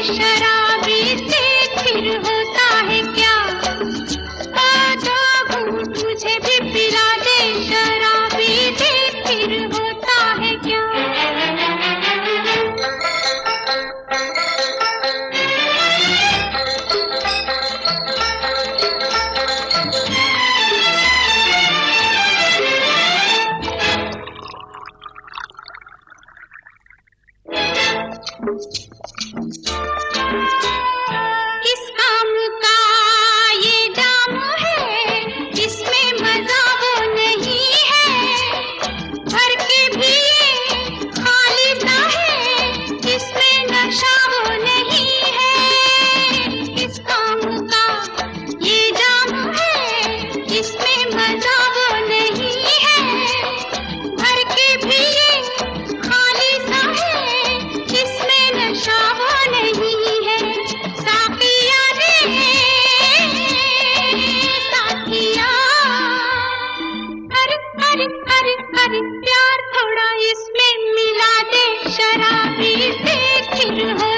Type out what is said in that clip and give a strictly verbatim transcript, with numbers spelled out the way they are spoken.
शराबी से फिर होता है क्या? आ दो घूंट मुझे भी पिला दे शराबी से फिर होता है क्या? किस काम का ये जाम है, इसमें मजा वो नहीं है। भर के भी ये खाली सा है, इसमें नशा वो नहीं है। किस काम का ये जाम है, इसमें मजा वो नहीं है। भर के भी ये खाली सा है, इसमें नशा वो नहीं है। साकिया रे साकिया, अरे अरे अरे अरे प्यार थोड़ा इसमें मिला दे शराबी से फिर हो